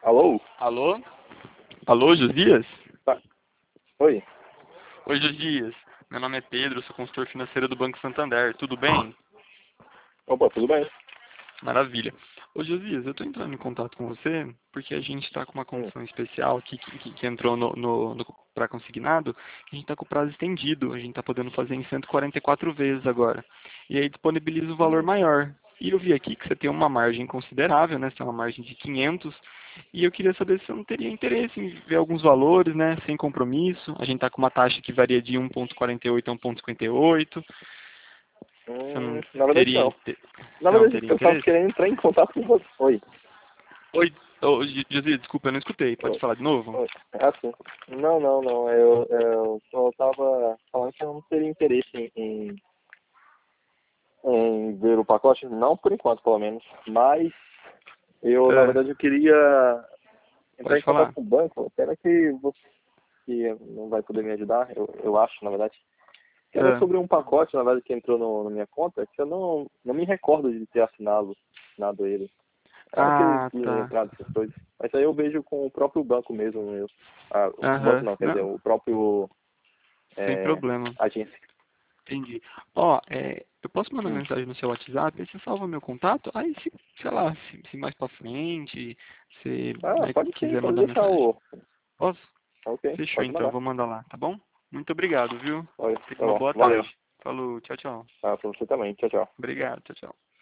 Alô? Alô? Alô, Josias? Tá. Oi. Oi, Josias. Meu nome é Pedro, sou consultor financeiro do Banco Santander. Tudo bem? Opa, tudo bem? Maravilha. Ô, Josias, eu estou entrando em contato com você porque a gente está com uma Hum. condição especial aqui que entrou para consignado, que a gente está com o prazo estendido. A gente está podendo fazer em 144 vezes agora. E aí disponibiliza o valor Hum. maior. E eu vi aqui que você tem uma margem considerável, né? Você tem uma margem de 500. E eu queria saber se você não teria interesse em ver alguns valores, né? Sem compromisso. A gente está com uma taxa que varia de 1,48 a 1,58. Você não Na verdade, teria, não. Na você não verdade, teria eu tava interesse? querendo entrar em contato com você. Oi. Oi, Josias, desculpa, eu não escutei. Pode Oi. falar de novo? Oi. É assim. Não, não, não. Eu só tava falando que eu não teria interesse em ver o pacote. Não por enquanto, pelo menos. Mas na É, verdade, eu queria entrar pode em contato falar. com o banco. Pena que você que não vai poder me ajudar, eu acho, na verdade. Que era É. sobre um pacote, na verdade, que entrou na minha conta, que eu não me recordo de ter assinado ele. Era aquele Ah, de tá. entrada, essas coisas. Mas aí eu vejo com o próprio banco mesmo, meu. Ah, o banco Aham. não, quer dizer, Não, o próprio sem problema. agência. Entendi. Ó, eu posso mandar Hum. mensagem no seu WhatsApp, aí você salva meu contato, aí se, sei lá, se mais pra frente, você, Ah, né, pode sim, quiser pode mandar deixar mensagem. o. Posso? Ok, Fechou pode então, eu mandar. vou mandar lá, tá bom? Muito obrigado, viu? Olha, Tenha tá uma bom. boa Valeu. tarde. Falou, tchau, tchau. Ah, pra você também. Tchau, tchau. Obrigado, tchau, tchau.